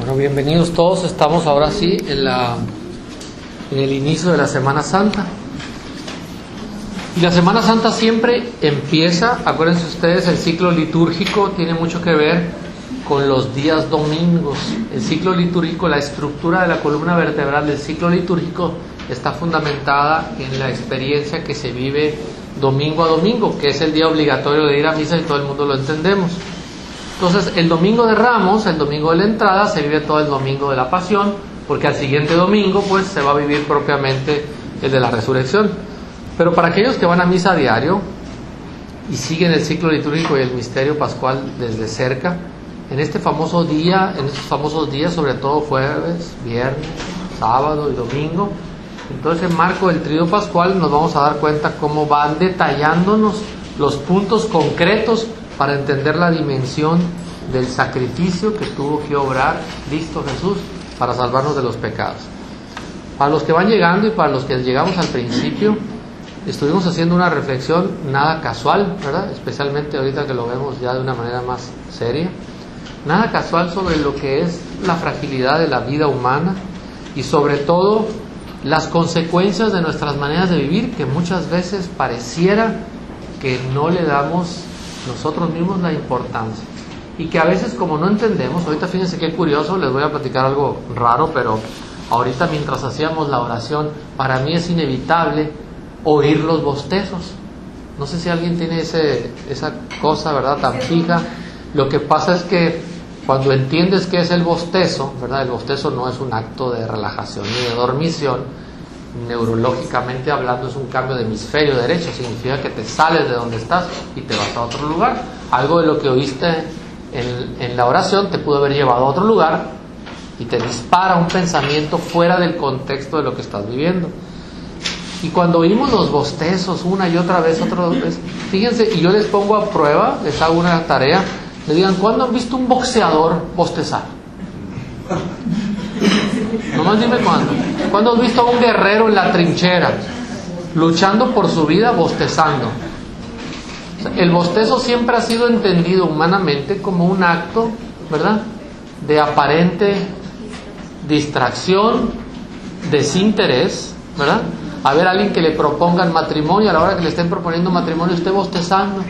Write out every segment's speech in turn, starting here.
Bueno, bienvenidos todos. Estamos ahora sí en el inicio de la Semana Santa. Y la Semana Santa siempre empieza, acuérdense ustedes, el ciclo litúrgico tiene mucho que ver con los días domingos. El ciclo litúrgico, la estructura de la columna vertebral del ciclo litúrgico está fundamentada en la experiencia que se vive domingo a domingo, que es el día obligatorio de ir a misa y todo el mundo lo entendemos. Entonces, el domingo de Ramos, el domingo de la entrada, se vive todo el domingo de la Pasión, porque al siguiente domingo pues se va a vivir propiamente el de la Resurrección. Pero para aquellos que van a misa a diario y siguen el ciclo litúrgico y el misterio pascual desde cerca, en estos famosos días, sobre todo jueves, viernes, sábado y domingo, entonces en marco del Tríodo Pascual nos vamos a dar cuenta cómo van detallándonos los puntos concretos para entender la dimensión del sacrificio que tuvo que obrar Cristo Jesús para salvarnos de los pecados. Para los que van llegando y para los que llegamos al principio, estuvimos haciendo una reflexión nada casual, ¿verdad? Especialmente ahorita que lo vemos ya de una manera más seria. Nada casual sobre lo que es la fragilidad de la vida humana y sobre todo las consecuencias de nuestras maneras de vivir, que muchas veces pareciera que no le damos nosotros mismos la importancia y que a veces, como no entendemos, ahorita fíjense qué curioso, les voy a platicar algo raro, pero ahorita mientras hacíamos la oración, para mí es inevitable oír los bostezos. No sé si alguien tiene esa cosa, ¿verdad?, tan fija. Lo que pasa es que cuando entiendes qué es el bostezo, ¿verdad?, el bostezo no es un acto de relajación ni de dormición. Neurológicamente hablando es un cambio de hemisferio derecho, significa que te sales de donde estás y te vas a otro lugar. Algo de lo que oíste en la oración te pudo haber llevado a otro lugar y te dispara un pensamiento fuera del contexto de lo que estás viviendo. Y cuando oímos los bostezos una y otra vez, fíjense, y yo les pongo a prueba, les hago una tarea, le digan, ¿cuándo han visto un boxeador bostezar? Nomás dime cuándo. ¿Cuándo has visto a un guerrero en la trinchera luchando por su vida bostezando? O sea, el bostezo siempre ha sido entendido humanamente como un acto, ¿verdad?, de aparente distracción, desinterés, ¿verdad? A ver, alguien que le propongan matrimonio, a la hora que le estén proponiendo matrimonio esté bostezando.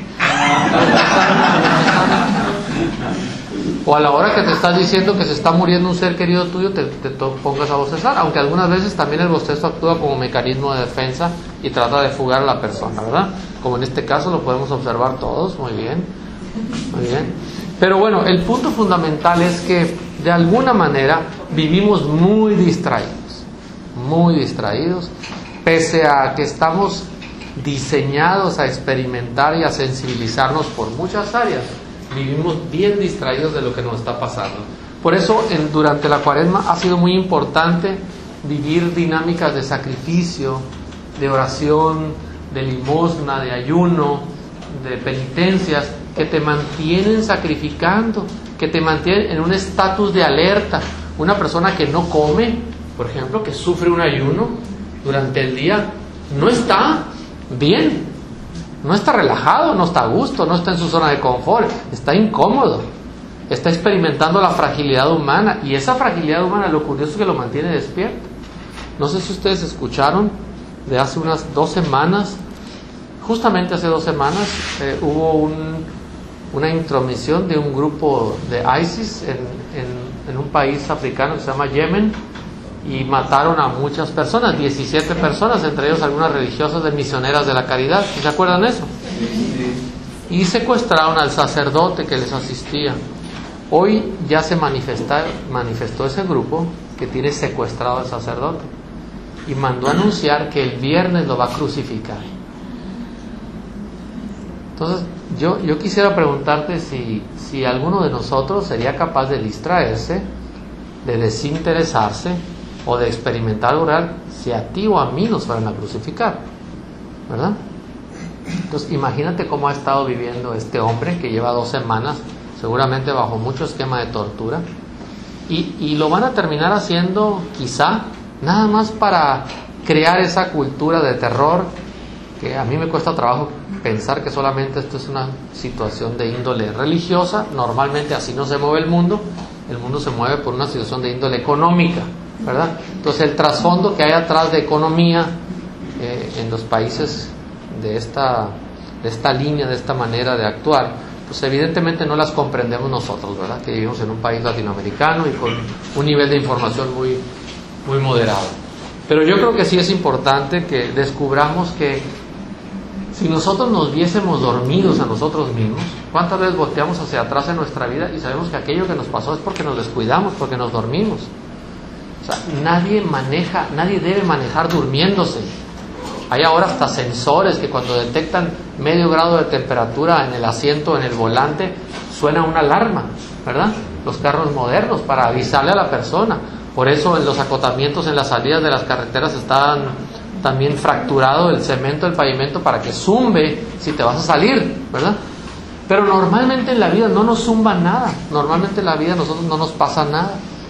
O a la hora que te estás diciendo que se está muriendo un ser querido tuyo, te pongas a bostezar, aunque algunas veces también el bostezo actúa como mecanismo de defensa y trata de fugar a la persona, ¿verdad? Como en este caso lo podemos observar todos, muy bien, muy bien. Pero bueno, el punto fundamental es que de alguna manera vivimos muy distraídos, pese a que estamos diseñados a experimentar y a sensibilizarnos por muchas áreas. Vivimos bien distraídos de lo que nos está pasando. Por eso durante la Cuaresma ha sido muy importante vivir dinámicas de sacrificio, de oración, de limosna, de ayuno, de penitencias, que te mantienen sacrificando, que te mantienen en un estatus de alerta. Una persona que no come, por ejemplo, que sufre un ayuno durante el día, no está bien. No está relajado, no está a gusto, no está en su zona de confort, está incómodo, está experimentando la fragilidad humana, y esa fragilidad humana, lo curioso es que lo mantiene despierto. No sé si ustedes escucharon, de hace unas 2 semanas, justamente hace 2 semanas, hubo una intromisión de un grupo de ISIS en un país africano que se llama Yemen, y mataron a muchas personas, 17 personas, entre ellos algunas religiosas de misioneras de la caridad. ¿Se acuerdan de eso? Y secuestraron al sacerdote que les asistía. Hoy ya se manifestó ese grupo que tiene secuestrado al sacerdote y mandó a anunciar que el viernes lo va a crucificar. Entonces yo quisiera preguntarte si alguno de nosotros sería capaz de distraerse, de desinteresarse o de experimentar algo real si a ti o a mí nos fueran a crucificar, ¿verdad? Entonces imagínate cómo ha estado viviendo este hombre que lleva 2 semanas, seguramente bajo mucho esquema de tortura, y lo van a terminar haciendo quizá nada más para crear esa cultura de terror, que a mí me cuesta trabajo pensar que solamente esto es una situación de índole religiosa. Normalmente así no se mueve el mundo, el mundo se mueve por una situación de índole económica, ¿verdad? Entonces el trasfondo que hay atrás de economía en los países de esta línea, de esta manera de actuar, pues evidentemente no las comprendemos nosotros, ¿verdad? Que vivimos en un país latinoamericano y con un nivel de información muy, muy moderado. Pero yo creo que sí es importante que descubramos que si nosotros nos viésemos dormidos a nosotros mismos, ¿cuántas veces volteamos hacia atrás en nuestra vida y sabemos que aquello que nos pasó es porque nos descuidamos, porque nos dormimos? O sea, nadie debe manejar durmiéndose. Hay ahora hasta sensores que cuando detectan medio grado de temperatura en el asiento, en el volante, suena una alarma, ¿verdad? Los carros modernos para avisarle a la persona. Por eso en los acotamientos, en las salidas de las carreteras están también fracturado el cemento, el pavimento para que zumbe si te vas a salir, ¿verdad? Pero normalmente en la vida no nos zumba nada. Normalmente en la vida a nosotros no nos pasa nada.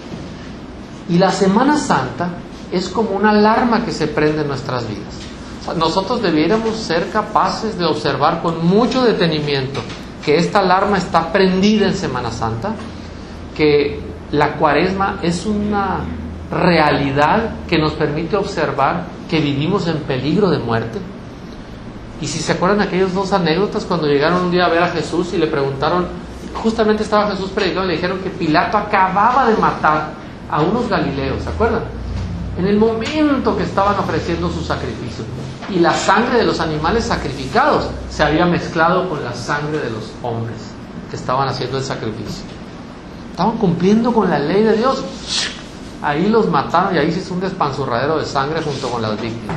Y la Semana Santa es como una alarma que se prende en nuestras vidas. Nosotros debiéramos ser capaces de observar con mucho detenimiento que esta alarma está prendida en Semana Santa, que la Cuaresma es una realidad que nos permite observar que vivimos en peligro de muerte. Y si se acuerdan de aquellas dos anécdotas cuando llegaron un día a ver a Jesús y le preguntaron, justamente estaba Jesús predicando y le dijeron que Pilato acababa de matar a unos galileos, ¿se acuerdan? En el momento que estaban ofreciendo su sacrificio, y la sangre de los animales sacrificados se había mezclado con la sangre de los hombres que estaban haciendo el sacrificio. Estaban cumpliendo con la ley de Dios. Ahí los mataron y ahí se hizo un despanzurradero de sangre junto con las víctimas.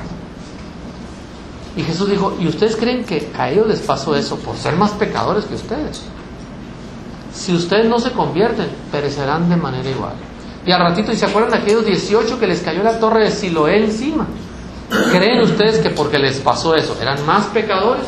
Y Jesús dijo, ¿y ustedes creen que a ellos les pasó eso por ser más pecadores que ustedes? Si ustedes no se convierten, perecerán de manera igual. Y al ratito, ¿y se acuerdan de aquellos 18 que les cayó la torre de Siloé encima? ¿Creen ustedes que porque les pasó eso eran más pecadores?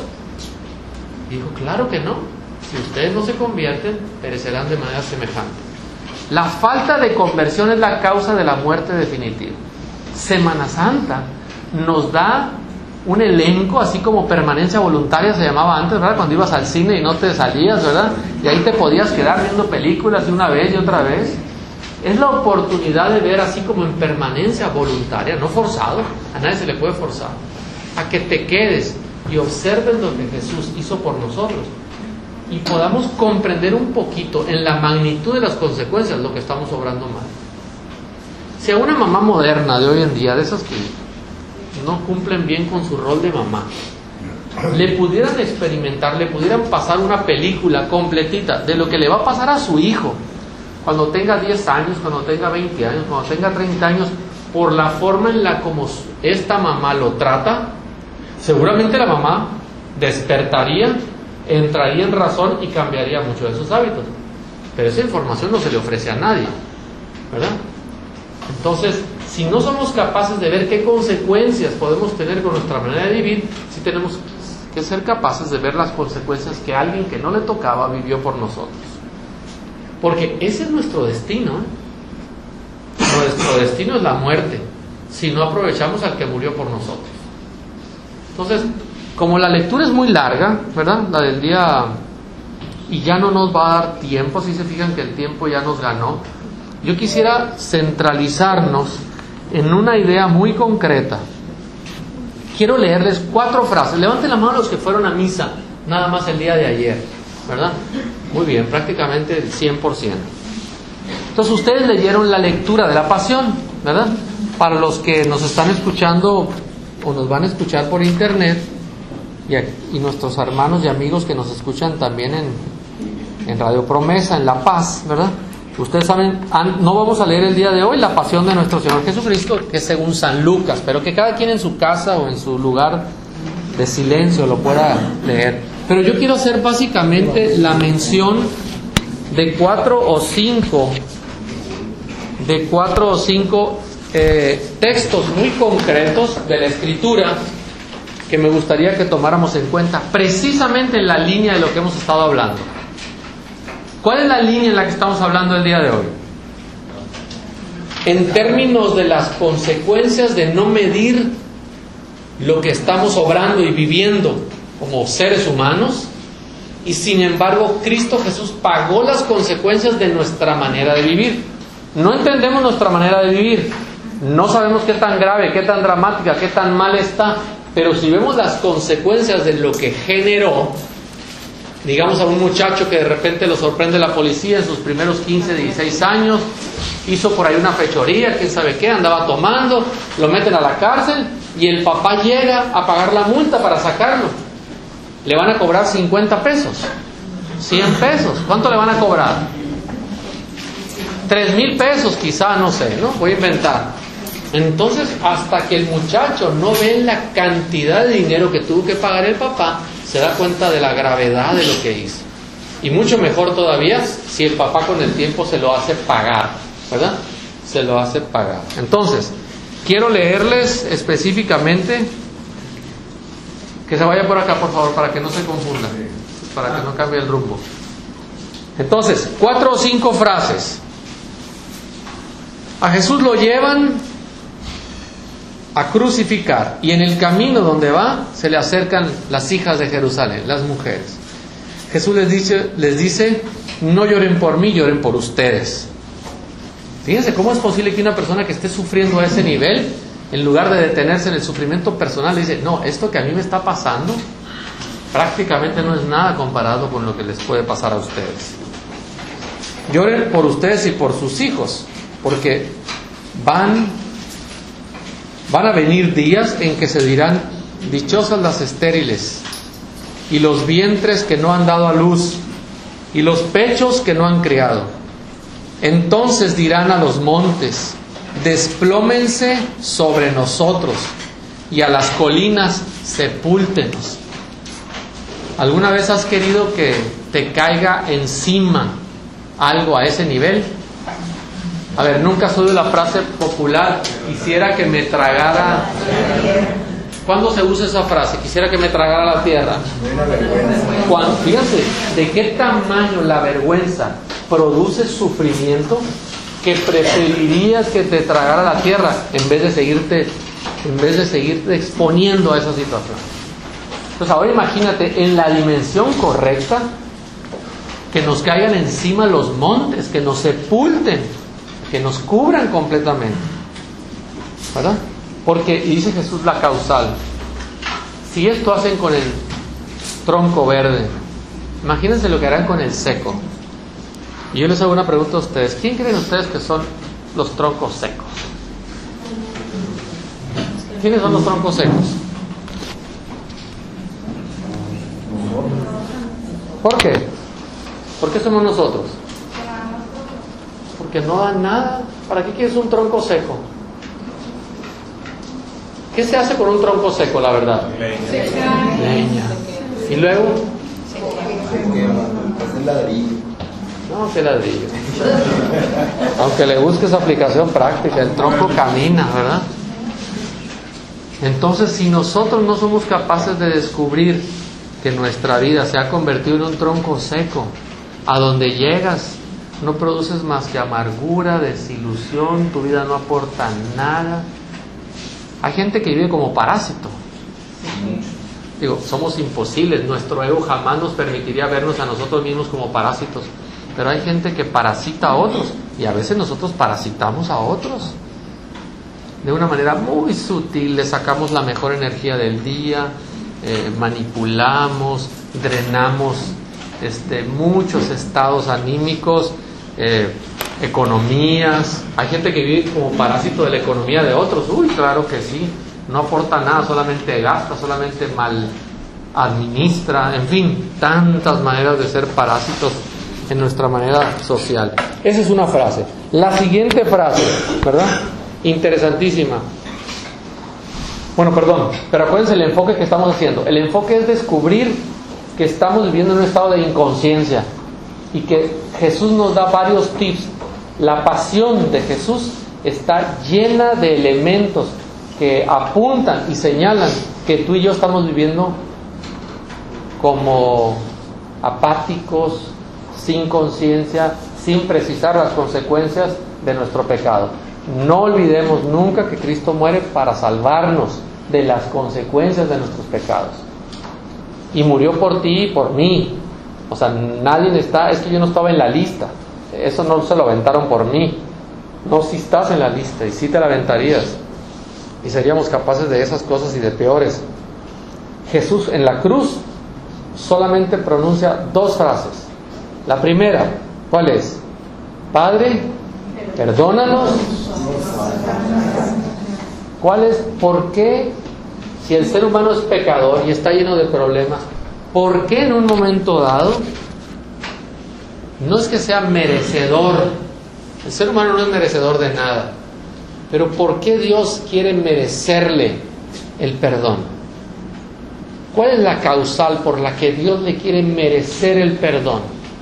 Y dijo, claro que no. Si ustedes no se convierten, perecerán de manera semejante. La falta de conversión es la causa de la muerte definitiva. Semana Santa nos da un elenco, así como permanencia voluntaria se llamaba antes, ¿verdad? Cuando ibas al cine y no te salías, ¿verdad? Y ahí te podías quedar viendo películas de una vez y otra vez. Es la oportunidad de ver así como en permanencia voluntaria, no forzado, a nadie se le puede forzar, a que te quedes y observes lo que Jesús hizo por nosotros y podamos comprender un poquito en la magnitud de las consecuencias lo que estamos obrando mal. Si a una mamá moderna de hoy en día, de esas que no cumplen bien con su rol de mamá, le pudieran experimentar, le pudieran pasar una película completita de lo que le va a pasar a su hijo cuando tenga 10 años, cuando tenga 20 años, cuando tenga 30 años, por la forma en la como esta mamá lo trata, seguramente la mamá despertaría, entraría en razón y cambiaría mucho de sus hábitos. Pero esa información no se le ofrece a nadie, ¿verdad? Entonces, si no somos capaces de ver qué consecuencias podemos tener con nuestra manera de vivir, sí tenemos que ser capaces de ver las consecuencias que alguien que no le tocaba vivió por nosotros. Porque ese es nuestro destino, ¿eh? Nuestro destino es la muerte, si no aprovechamos al que murió por nosotros. Entonces, como la lectura es muy larga, ¿verdad? La del día, y ya no nos va a dar tiempo, si se fijan que el tiempo ya nos ganó, yo quisiera centralizarnos en una idea muy concreta. Quiero leerles 4 frases. Levanten la mano los que fueron a misa, nada más el día de ayer, ¿verdad? Muy bien, prácticamente el 100%. Entonces ustedes leyeron la lectura de la Pasión, ¿verdad? Para los que nos están escuchando o nos van a escuchar por internet y nuestros hermanos y amigos que nos escuchan también en Radio Promesa, en La Paz, ¿verdad? Ustedes saben, no vamos a leer el día de hoy la Pasión de nuestro Señor Jesucristo, que es según San Lucas, pero que cada quien en su casa o en su lugar de silencio lo pueda leer. Pero yo quiero hacer básicamente la mención de 4 o 5 textos muy concretos de la Escritura que me gustaría que tomáramos en cuenta precisamente en la línea de lo que hemos estado hablando. ¿Cuál es la línea en la que estamos hablando el día de hoy? En términos de las consecuencias de no medir lo que estamos obrando y viviendo como seres humanos, y sin embargo Cristo Jesús pagó las consecuencias de nuestra manera de vivir. No entendemos nuestra manera de vivir, no sabemos qué tan grave, qué tan dramática, qué tan mal está, pero si vemos las consecuencias de lo que generó, digamos a un muchacho que de repente lo sorprende la policía en sus primeros 15, 16 años, hizo por ahí una fechoría, quién sabe qué, andaba tomando, lo meten a la cárcel y el papá llega a pagar la multa para sacarlo. Le van a cobrar 50 pesos, 100 pesos, ¿cuánto le van a cobrar? 3,000 pesos quizá, no sé, ¿no? Voy a inventar. Entonces, hasta que el muchacho no ve la cantidad de dinero que tuvo que pagar el papá, se da cuenta de la gravedad de lo que hizo. Y mucho mejor todavía si el papá con el tiempo se lo hace pagar, ¿verdad? Se lo hace pagar. Entonces, quiero leerles específicamente, que se vaya por acá por favor, para que no se confunda, para que no cambie el rumbo. Entonces, 4 o 5 frases. A Jesús lo llevan a crucificar y en el camino donde va se le acercan las hijas de Jerusalén, las mujeres. Jesús les dice, no lloren por mí, lloren por ustedes. Fíjense cómo es posible que una persona que esté sufriendo a ese nivel, en lugar de detenerse en el sufrimiento personal, le dice, no, esto que a mí me está pasando prácticamente no es nada comparado con lo que les puede pasar a ustedes. Lloren por ustedes y por sus hijos, porque van a venir días en que se dirán, dichosas las estériles, y los vientres que no han dado a luz, y los pechos que no han criado. Entonces dirán a los montes, desplómense sobre nosotros, y a las colinas, sepúltenos. ¿Alguna vez has querido que te caiga encima algo a ese nivel? A ver, nunca has oído la frase popular, quisiera que me tragara. ¿Cuándo se usa esa frase? Quisiera que me tragara la tierra. Fíjense, ¿de qué tamaño la vergüenza produce sufrimiento que preferirías que te tragara la tierra en vez de seguirte exponiendo a esa situación? Entonces ahora imagínate, en la dimensión correcta, que nos caigan encima los montes, que nos sepulten, que nos cubran completamente, ¿verdad? Porque, y dice Jesús la causal, si esto hacen con el tronco verde, imagínense lo que harán con el seco. Y yo les hago una pregunta a ustedes, ¿quién creen ustedes que son los troncos secos? ¿Quiénes son los troncos secos? ¿Por qué? ¿Por qué somos nosotros? Porque no dan nada. ¿Para qué quieres un tronco seco? ¿Qué se hace con un tronco seco, la verdad? Leña. ¿Y luego? Se quema. Es el ladrillo. No, que ladrillo. Aunque le busques aplicación práctica, el tronco camina, ¿verdad? Entonces, si nosotros no somos capaces de descubrir que nuestra vida se ha convertido en un tronco seco, a donde llegas no produces más que amargura, desilusión, tu vida no aporta nada. Hay gente que vive como parásito. Digo, somos imposibles, nuestro ego jamás nos permitiría vernos a nosotros mismos como parásitos, pero hay gente que parasita a otros y a veces nosotros parasitamos a otros. De una manera muy sutil le sacamos la mejor energía del día, manipulamos, drenamos muchos estados anímicos, economías. Hay gente que vive como parásito de la economía de otros. Uy, claro que sí, no aporta nada, solamente gasta, solamente mal administra, en fin, tantas maneras de ser parásitos en nuestra manera social. Esa es una frase. La siguiente frase, ¿verdad? Interesantísima. Bueno, perdón, pero acuérdense el enfoque que estamos haciendo. El enfoque es descubrir que estamos viviendo en un estado de inconsciencia y que Jesús nos da varios tips. La pasión de Jesús está llena de elementos que apuntan y señalan que tú y yo estamos viviendo como apáticos, sin conciencia, sin precisar las consecuencias de nuestro pecado. No olvidemos nunca que Cristo muere para salvarnos de las consecuencias de nuestros pecados. Y murió por ti y por mí. O sea, nadie está, es que yo no estaba en la lista. Eso no se lo aventaron por mí. No, si estás en la lista y si te la aventarías. Y seríamos capaces de esas cosas y de peores. Jesús en la cruz solamente pronuncia 2 frases. La primera, ¿cuál es? Padre, perdónanos. ¿Cuál es? ¿Por qué? Si el ser humano es pecador y está lleno de problemas, ¿por qué en un momento dado? No es que sea merecedor. El ser humano no es merecedor de nada. Pero ¿por qué Dios quiere merecerle el perdón? ¿Cuál es la causal por la que Dios le quiere merecer el perdón?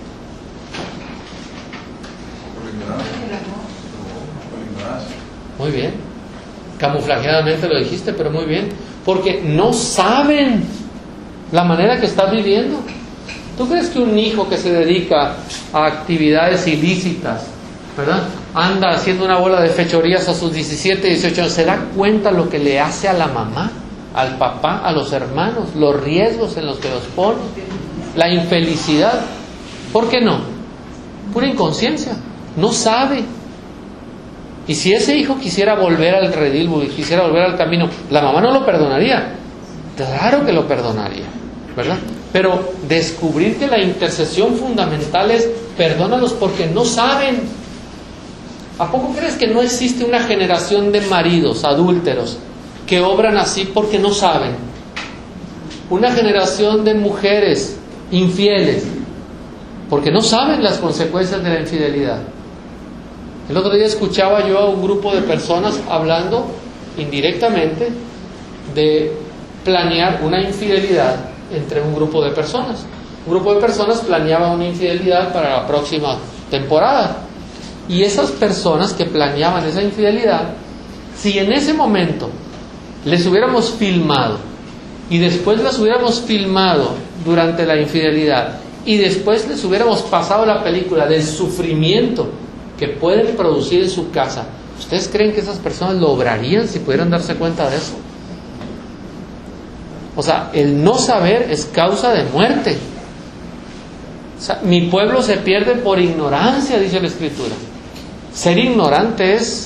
Muy bien. Camuflajeadamente lo dijiste, pero muy bien. Porque no saben la manera que estás viviendo. ¿Tú crees que un hijo que se dedica a actividades ilícitas, ¿verdad?, anda haciendo una bola de fechorías a sus 17, 18 años, se da cuenta lo que le hace a la mamá, al papá, a los hermanos, los riesgos en los que los pone, la infelicidad? ¿Por qué no? Pura inconsciencia, no sabe. Y si ese hijo quisiera volver al redil, quisiera volver al camino, la mamá no lo perdonaría. Claro que lo perdonaría, ¿verdad? Pero descubrir que la intercesión fundamental es perdónalos porque no saben. ¿A poco crees que no existe una generación de maridos adúlteros que obran así porque no saben? Una generación de mujeres infieles porque no saben las consecuencias de la infidelidad. El otro día escuchaba yo a un grupo de personas hablando indirectamente de planear una infidelidad entre un grupo de personas. Un grupo de personas planeaba una infidelidad para la próxima temporada. Y esas personas que planeaban esa infidelidad, si en ese momento les hubiéramos filmado y después las hubiéramos filmado durante la infidelidad y después les hubiéramos pasado la película del sufrimiento que pueden producir en su casa, ¿ustedes creen que esas personas lo obrarían si pudieran darse cuenta de eso? O sea, el no saber es causa de muerte. O sea, mi pueblo se pierde por ignorancia, dice la Escritura. Ser ignorante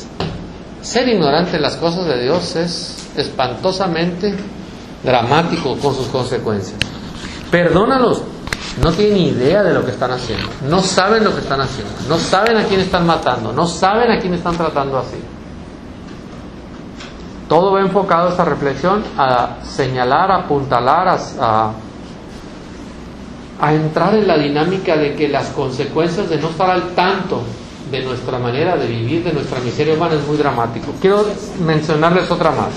de las cosas de Dios es espantosamente dramático con sus consecuencias. Perdónalos. No tienen idea de lo que están haciendo, no saben lo que están haciendo, no saben a quién están matando, no saben a quién están tratando así. Todo va enfocado esta reflexión a señalar, a apuntalar, a entrar en la dinámica de que las consecuencias de no estar al tanto de nuestra manera de vivir, de nuestra miseria humana, es muy dramático. Quiero mencionarles otra más.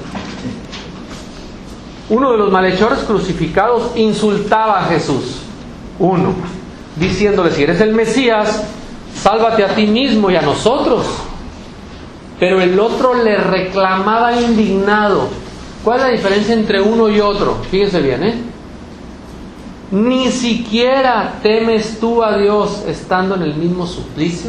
Uno de los malhechores crucificados insultaba a Jesús. Uno, diciéndole: si eres el Mesías, sálvate a ti mismo y a nosotros. Pero el otro le reclamaba indignado. ¿Cuál es la diferencia entre uno y otro? Fíjense bien, Ni siquiera temes tú a Dios estando en el mismo suplicio.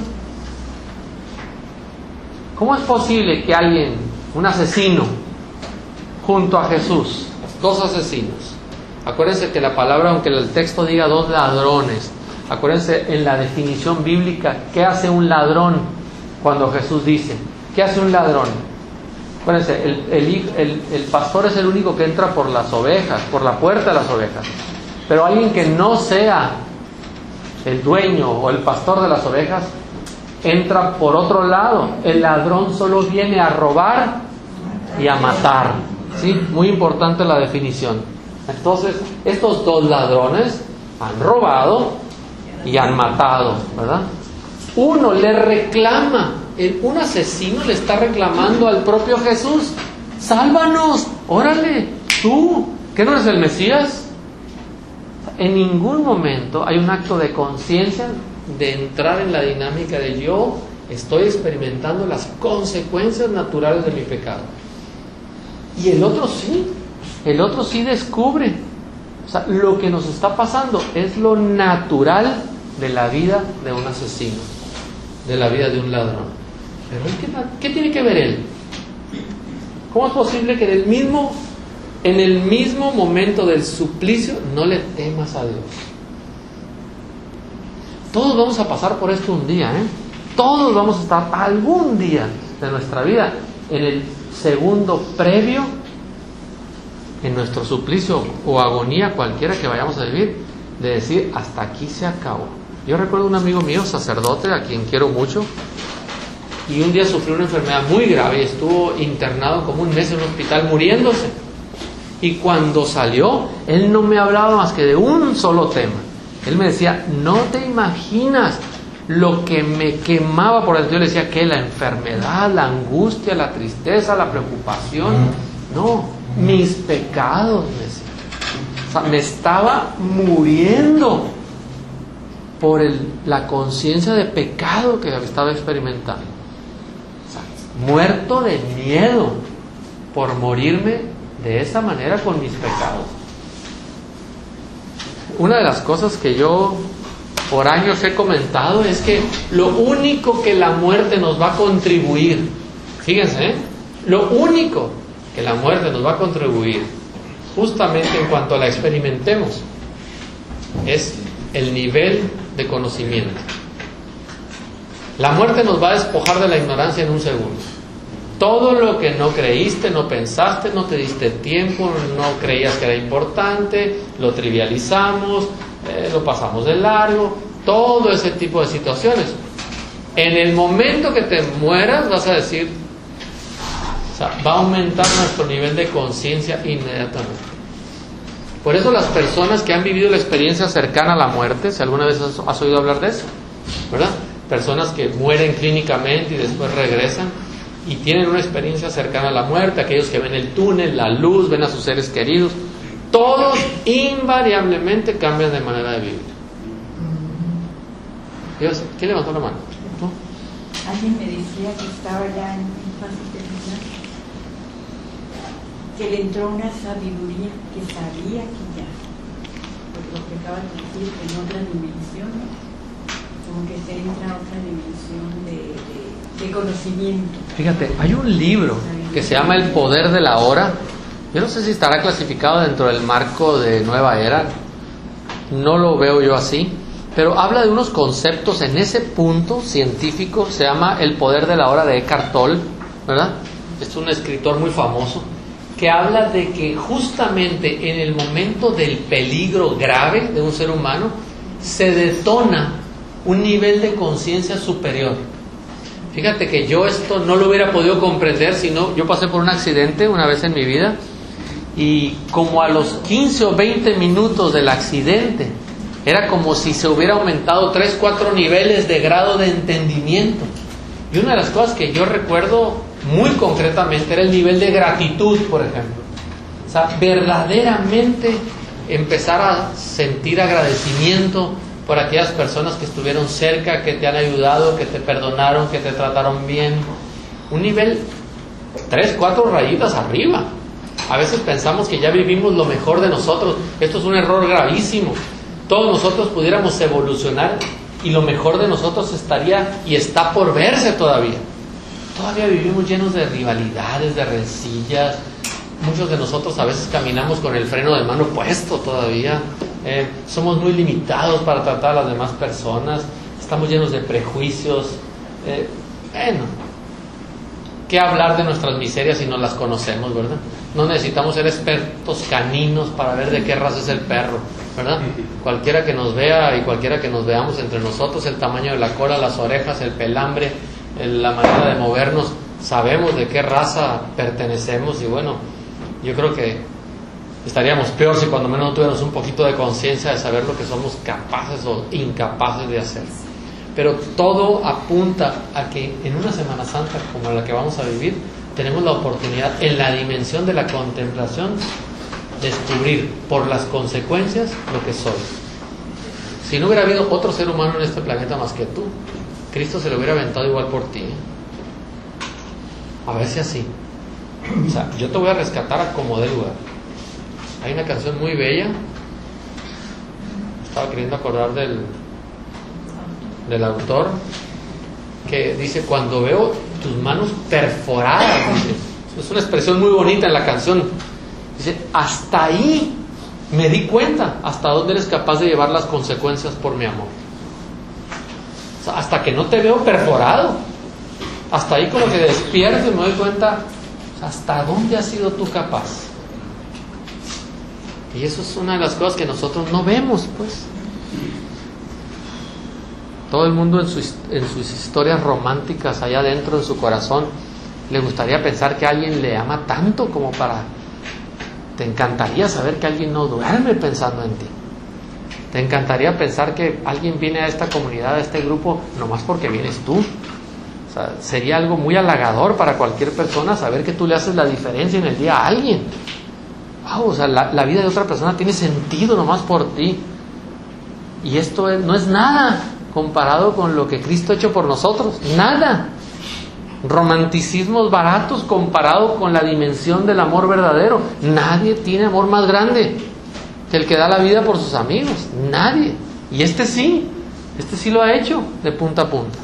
¿Cómo es posible que alguien, un asesino, junto a Jesús, 2 asesinos? Acuérdense que la palabra, aunque el texto diga 2 ladrones, acuérdense en la definición bíblica, ¿qué hace un ladrón cuando Jesús dice? ¿Qué hace un ladrón? Acuérdense, el pastor es el único que entra por las ovejas, por la puerta de las ovejas. Pero alguien que no sea el dueño o el pastor de las ovejas, entra por otro lado. El ladrón solo viene a robar y a matar. ¿Sí? Muy importante la definición. Entonces, estos 2 ladrones han robado y han matado, ¿verdad? Uno le reclama, un asesino le está reclamando al propio Jesús: sálvanos, órale, tú, ¿qué no eres el Mesías? En ningún momento hay un acto de conciencia de entrar en la dinámica de yo estoy experimentando las consecuencias naturales de mi pecado. Y el otro sí descubre. O sea, lo que nos está pasando es lo natural de la vida de un asesino, de la vida de un ladrón. Pero ¿qué tiene que ver él? ¿Cómo es posible que en el mismo momento del suplicio no le temas a Dios? Todos vamos a pasar por esto un día, Todos vamos a estar algún día de nuestra vida en el segundo previo, en nuestro suplicio o agonía, cualquiera que vayamos a vivir, de decir, hasta aquí se acabó. Yo recuerdo un amigo mío, sacerdote, a quien quiero mucho, y un día sufrió una enfermedad muy grave y estuvo internado como un mes en un hospital muriéndose. Y cuando salió, él no me hablaba más que de un solo tema. Él me decía, no te imaginas lo que me quemaba por dentro. Yo le decía, ¿qué? La enfermedad, la angustia, la tristeza, la preocupación. No, mis pecados, me decía. O sea, me estaba muriendo por la conciencia de pecado que estaba experimentando. O sea, muerto de miedo por morirme de esa manera con mis pecados. Una de las cosas que yo por años he comentado es que lo único que la muerte nos va a contribuir, fíjense, lo único que la muerte nos va a contribuir, justamente en cuanto la experimentemos, es el nivel de conocimiento. La muerte nos va a despojar de la ignorancia en un segundo. Todo lo que no creíste, no pensaste, no te diste tiempo, no creías que era importante, lo trivializamos, lo pasamos de largo, todo ese tipo de situaciones. En el momento que te mueras vas a decir, o sea, va a aumentar nuestro nivel de conciencia inmediatamente. Por eso las personas que han vivido la experiencia cercana a la muerte, si alguna vez has oído hablar de eso, ¿verdad? Personas que mueren clínicamente y después regresan y tienen una experiencia cercana a la muerte, aquellos que ven el túnel, la luz, ven a sus seres queridos, todos invariablemente cambian de manera de vivir. Dios, ¿quién levantó la mano? ¿Tú? Alguien me decía que estaba ya en fase terminal, que le entró una sabiduría, que sabía que ya, por lo que acabas de decir, que en otra dimensión, como que se entra a otra dimensión de conocimiento. Fíjate, hay un libro que se llama El Poder de la Hora. Yo no sé si estará clasificado dentro del marco de Nueva Era, no lo veo yo así, pero habla de unos conceptos en ese punto científico. Se llama El Poder de la Hora, de Eckhart Tolle, ¿verdad? Es un escritor muy famoso, que habla de que justamente en el momento del peligro grave de un ser humano se detona un nivel de conciencia superior. Fíjate que yo esto no lo hubiera podido comprender si no, yo pasé por un accidente una vez en mi vida, y como a los 15 o 20 minutos del accidente era como si se hubiera aumentado 3, 4 niveles de grado de entendimiento. Y una de las cosas que yo recuerdo muy concretamente era el nivel de gratitud, por ejemplo. O sea, verdaderamente empezar a sentir agradecimiento por aquellas personas que estuvieron cerca, que te han ayudado, que te perdonaron, que te trataron bien. Un nivel 3, 4 rayitas arriba. A veces pensamos que ya vivimos lo mejor de nosotros. Esto es un error gravísimo. Todos nosotros pudiéramos evolucionar y lo mejor de nosotros estaría y está por verse todavía. Todavía vivimos llenos de rivalidades, de rencillas. Muchos de nosotros a veces caminamos con el freno de mano puesto todavía. Somos muy limitados para tratar a las demás personas. Estamos llenos de prejuicios. Bueno, ¿qué hablar de nuestras miserias si no las conocemos, verdad? No necesitamos ser expertos caninos para ver de qué raza es el perro, ¿verdad? Cualquiera que nos vea y cualquiera que nos veamos entre nosotros, el tamaño de la cola, las orejas, el pelambre, la manera de movernos, sabemos de qué raza pertenecemos. Y bueno, yo creo que estaríamos peor si cuando menos no tuviéramos un poquito de conciencia de saber lo que somos capaces o incapaces de hacer. Pero todo apunta a que en una Semana Santa como la que vamos a vivir, tenemos la oportunidad, en la dimensión de la contemplación, descubrir por las consecuencias lo que soy. Si no hubiera habido otro ser humano en este planeta más que tú, Cristo se lo hubiera aventado igual por ti. A ver si así. O sea, yo te voy a rescatar a como dé lugar. Hay una canción muy bella. Estaba queriendo acordar del autor, que dice: cuando veo tus manos perforadas, dice, es una expresión muy bonita en la canción. Dice: hasta ahí me di cuenta hasta dónde eres capaz de llevar las consecuencias por mi amor. sea, hasta que no te veo perforado, hasta ahí como que despierto y me doy cuenta, o sea, ¿hasta dónde has sido tú capaz? Y eso es una de las cosas que nosotros no vemos, pues. Todo el mundo en sus historias románticas allá adentro, en su corazón, le gustaría pensar que alguien le ama tanto como para... Te encantaría saber que alguien no duerme pensando en ti. Te encantaría pensar que alguien viene a esta comunidad, a este grupo, nomás porque vienes tú. O sea, sería algo muy halagador para cualquier persona saber que tú le haces la diferencia en el día a alguien. Wow, o sea, la vida de otra persona tiene sentido nomás por ti. Y esto no es nada comparado con lo que Cristo ha hecho por nosotros. Nada. Romanticismos baratos comparado con la dimensión del amor verdadero. Nadie tiene amor más grande que el que da la vida por sus amigos. Nadie. Y este sí lo ha hecho de punta a punta.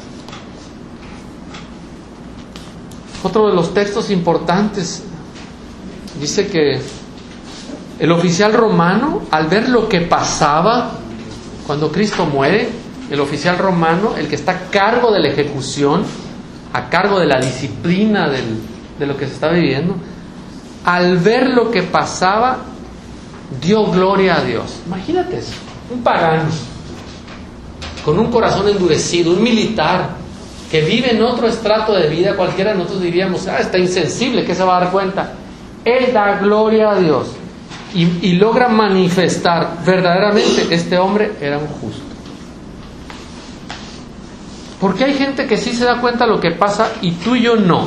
Otro de los textos importantes dice que el oficial romano, al ver lo que pasaba cuando Cristo muere, el oficial romano, el que está a cargo de la ejecución, a cargo de la disciplina de lo que se está viviendo, al ver lo que pasaba, dio gloria a Dios. Imagínate eso, un pagano, con un corazón endurecido, un militar, que vive en otro estrato de vida, cualquiera de nosotros diríamos, está insensible, ¿qué se va a dar cuenta? Él da gloria a Dios y logra manifestar verdaderamente, este hombre era un justo. Porque hay gente que sí se da cuenta de lo que pasa y tú y yo no.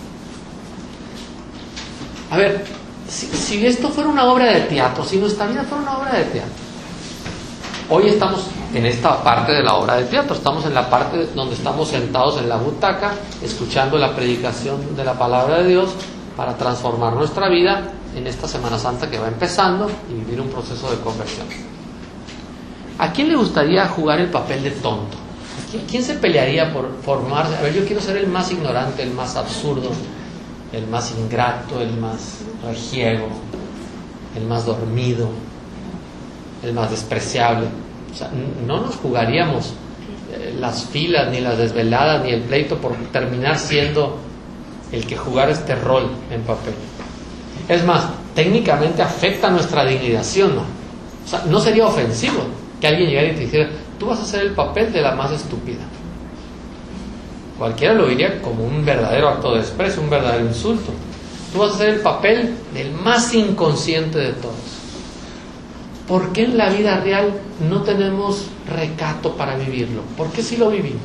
A ver, si esto fuera una obra de teatro, si nuestra vida fuera una obra de teatro, hoy estamos en esta parte de la obra de teatro, estamos en la parte donde estamos sentados en la butaca, escuchando la predicación de la palabra de Dios para transformar nuestra vida en esta Semana Santa que va empezando y vivir un proceso de conversión. ¿A quién le gustaría jugar el papel de tonto? ¿Quién se pelearía por formarse? A ver, yo quiero ser el más ignorante, el más absurdo, el más ingrato, el más regiego, el más dormido, el más despreciable. O sea, no nos jugaríamos las filas, ni las desveladas, ni el pleito por terminar siendo el que jugara este rol en papel. Es más, técnicamente afecta nuestra dignidad, ¿sí o no? O sea, no sería ofensivo que alguien llegara y te dijera, tú vas a hacer el papel de la más estúpida. Cualquiera lo diría como un verdadero acto de desprecio, un verdadero insulto. Tú vas a hacer el papel del más inconsciente de todos. ¿Por qué en la vida real no tenemos recato para vivirlo? ¿Por qué sí lo vivimos?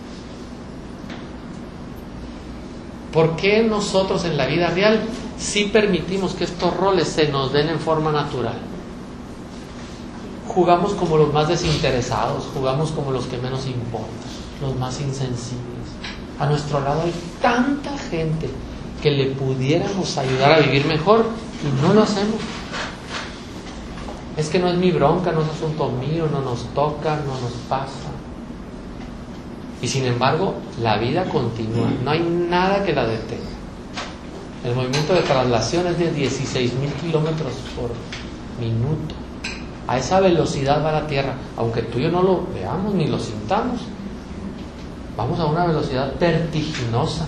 ¿Por qué nosotros en la vida real sí permitimos que estos roles se nos den en forma natural? Jugamos como los más desinteresados, jugamos como los que menos importan, los más insensibles. A nuestro lado hay tanta gente que le pudiéramos ayudar a vivir mejor y no lo hacemos. Es que no es mi bronca, no es asunto mío, no nos toca, no nos pasa. Y sin embargo, la vida continúa, no hay nada que la detenga. El movimiento de traslación es de 16,000 kilómetros por minuto. A esa velocidad va la Tierra, aunque tú y yo no lo veamos ni lo sintamos. Vamos a una velocidad vertiginosa.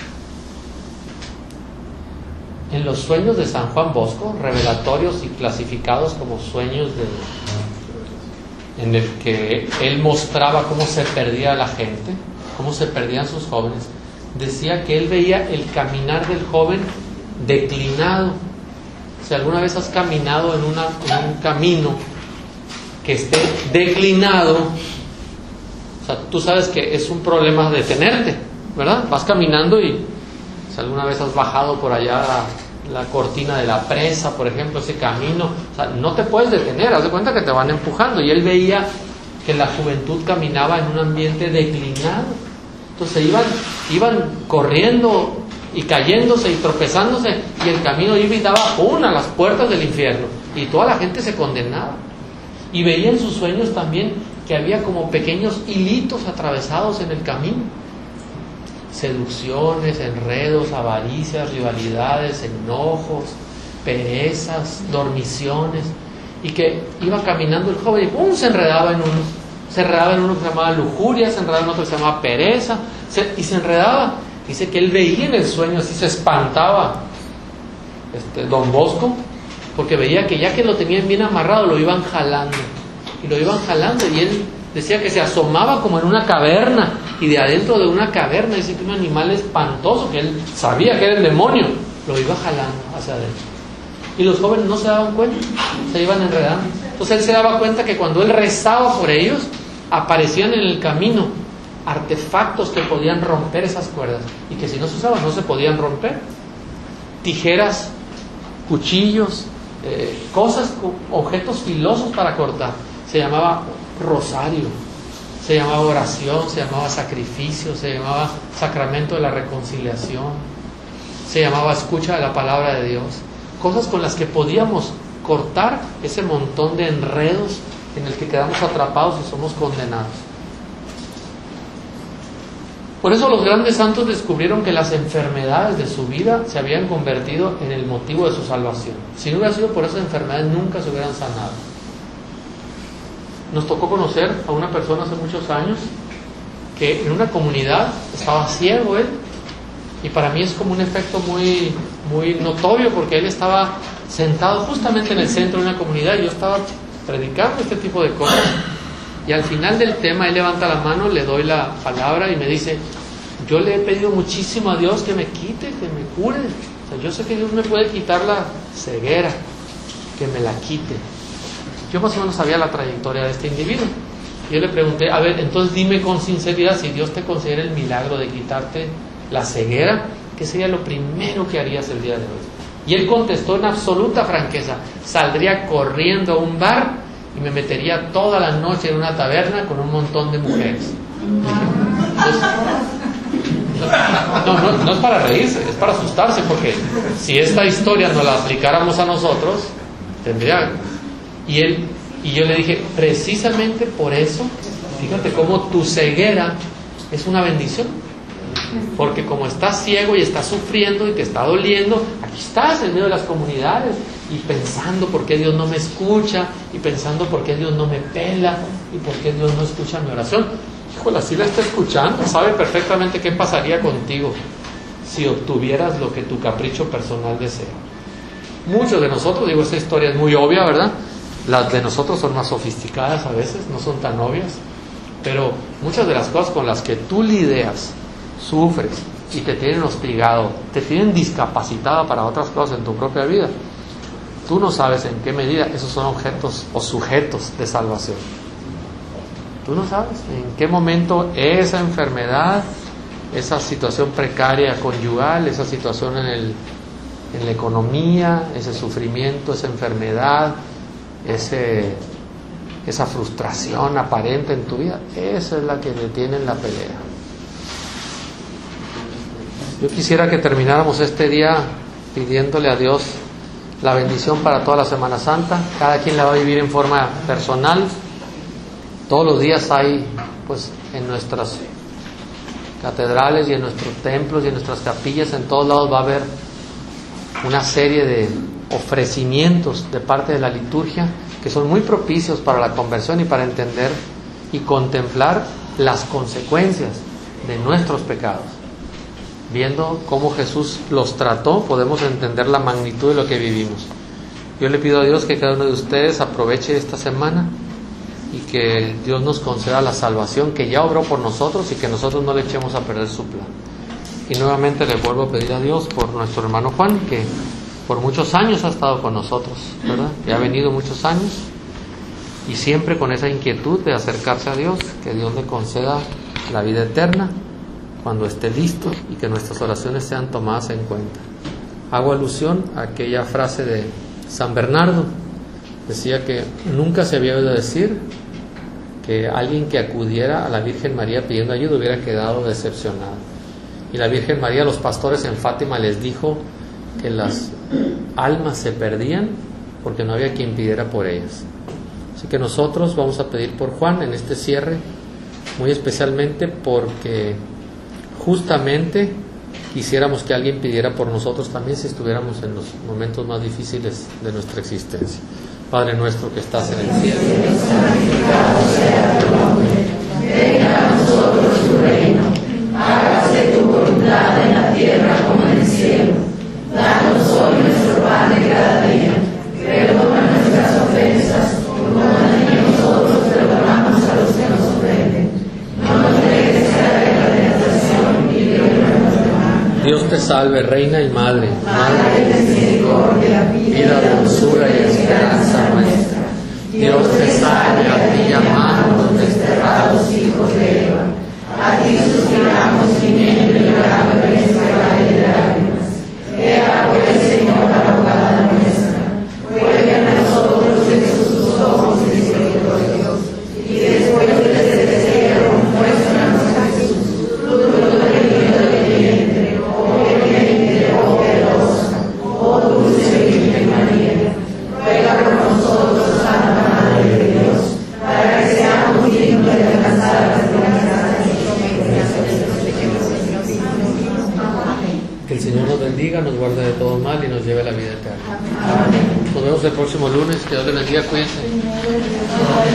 En los sueños de San Juan Bosco, revelatorios y clasificados como sueños en el que él mostraba cómo se perdía la gente, cómo se perdían sus jóvenes, decía que él veía el caminar del joven declinado. Si alguna vez has caminado en un camino que esté declinado, o sea, tú sabes que es un problema detenerte, ¿verdad? Vas caminando y si alguna vez has bajado por allá la cortina de la presa, por ejemplo, ese camino, o sea, no te puedes detener, haz de cuenta que te van empujando. Y él veía que la juventud caminaba en un ambiente declinado. Entonces iban corriendo y cayéndose y tropezándose, y el camino iba y daba a las puertas del infierno, y toda la gente se condenaba. Y veía en sus sueños también que había como pequeños hilitos atravesados en el camino: seducciones, enredos, avaricias, rivalidades, enojos, perezas, dormiciones, y que iba caminando el joven y ¡pum!, se enredaba en uno, se enredaba en uno que se llamaba lujuria, se enredaba en otro que se llamaba pereza, y se enredaba. Dice que él veía en el sueño, así se espantaba don Bosco, porque veía que ya que lo tenían bien amarrado, lo iban jalando, y él decía que se asomaba como en una caverna, y de adentro de una caverna, dice que un animal espantoso, que él sabía que era el demonio, lo iba jalando hacia adentro. Y los jóvenes no se daban cuenta, se iban enredando. Entonces él se daba cuenta que cuando él rezaba por ellos, aparecían en el camino artefactos que podían romper esas cuerdas, y que si no se usaban no se podían romper. Tijeras, cuchillos, cosas, objetos filosos para cortar. Se llamaba rosario, se llamaba oración, se llamaba sacrificio, se llamaba sacramento de la reconciliación, se llamaba escucha de la palabra de Dios. Cosas con las que podíamos cortar ese montón de enredos en el que quedamos atrapados y somos condenados. Por eso los grandes santos descubrieron que las enfermedades de su vida se habían convertido en el motivo de su salvación. Si no hubiera sido por esas enfermedades, nunca se hubieran sanado. Nos tocó conocer a una persona hace muchos años que en una comunidad estaba ciego él, y para mí es como un efecto muy, muy notorio, porque él estaba sentado justamente en el centro de una comunidad y yo estaba predicando este tipo de cosas, y al final del tema él levanta la mano, le doy la palabra y me dice: yo le he pedido muchísimo a Dios que me quite, que me cure, o sea, yo sé que Dios me puede quitar la ceguera, que me la quite. Yo más o menos sabía la trayectoria de este individuo. Yo le pregunté: a ver, entonces dime con sinceridad, si Dios te concediera el milagro de quitarte la ceguera, ¿qué sería lo primero que harías el día de hoy? Y él contestó en absoluta franqueza: saldría corriendo a un bar y me metería toda la noche en una taberna con un montón de mujeres. Entonces, no es para reírse, es para asustarse, porque si esta historia nos la aplicáramos a nosotros, tendría... Y yo le dije: precisamente por eso, fíjate cómo tu ceguera es una bendición, porque como estás ciego y estás sufriendo y te está doliendo, aquí estás en medio de las comunidades y pensando por qué Dios no me escucha, y pensando por qué Dios no me pela, y por qué Dios no escucha mi oración. Híjole, así la está escuchando, sabe perfectamente qué pasaría contigo si obtuvieras lo que tu capricho personal desea. Muchos de nosotros, digo, esta historia es muy obvia, ¿verdad? Las de nosotros son más sofisticadas a veces, no son tan obvias, pero muchas de las cosas con las que tú lidias, sufres y te tienen hostigado, te tienen discapacitada para otras cosas en tu propia vida, tú no sabes en qué medida esos son objetos o sujetos de salvación. Tú no sabes en qué momento esa enfermedad, esa situación precaria conyugal, esa situación en la economía, ese sufrimiento, esa enfermedad, esa frustración aparente en tu vida, esa es la que detiene en la pelea. Yo quisiera que termináramos este día pidiéndole a Dios la bendición para toda la Semana Santa. Cada quien la va a vivir en forma personal. Todos los días hay, pues, en nuestras catedrales y en nuestros templos y en nuestras capillas, en todos lados va a haber una serie de ofrecimientos de parte de la liturgia que son muy propicios para la conversión y para entender y contemplar las consecuencias de nuestros pecados. Viendo cómo Jesús los trató, podemos entender la magnitud de lo que vivimos. Yo le pido a Dios que cada uno de ustedes aproveche esta semana y que Dios nos conceda la salvación que ya obró por nosotros, y que nosotros no le echemos a perder su plan. Y nuevamente le vuelvo a pedir a Dios por nuestro hermano Juan, que por muchos años ha estado con nosotros, ¿verdad? Y ha venido muchos años, y siempre con esa inquietud de acercarse a Dios, que Dios le conceda la vida eterna cuando esté listo, y que nuestras oraciones sean tomadas en cuenta. Hago alusión a aquella frase de San Bernardo. Decía que nunca se había oído decir que alguien que acudiera a la Virgen María pidiendo ayuda hubiera quedado decepcionado. Y la Virgen María a los pastores en Fátima les dijo que las almas se perdían porque no había quien pidiera por ellas. Así que nosotros vamos a pedir por Juan en este cierre, muy especialmente porque justamente quisiéramos que alguien pidiera por nosotros también si estuviéramos en los momentos más difíciles de nuestra existencia. Padre nuestro que estás en el cielo, bondad en la tierra como en el cielo. Danos hoy nuestro pan de cada día. Perdona nuestras ofensas, como también nosotros perdonamos a los que nos ofenden. No nos dejes caer en la tentación y líbranos del mal. Dios te salve, Reina y Madre, Madre de misericordia, vida, dulzura y esperanza nuestra. Dios te salve, a ti llamamos los desterrados hijos de Eva. A ti suspiramos, gimiendo y llorando en este valle de lágrimas. Ea pues, Señora, abogada nuestra, vuelve a nosotros Jesús tus ojos misericordiosos, y después de este destierro, muéstranos a Jesús, fruto del vientre, oh clemente, oh piadosa, oh dulce Virgen María. Ruega por nosotros, Santa Madre de Dios, para que seamos dignos de alcanzar las promesas de Dios. Que el Señor nos bendiga, nos guarde de todo mal y nos lleve a la vida eterna. Nos vemos el próximo lunes. Que Dios les bendiga, cuídense.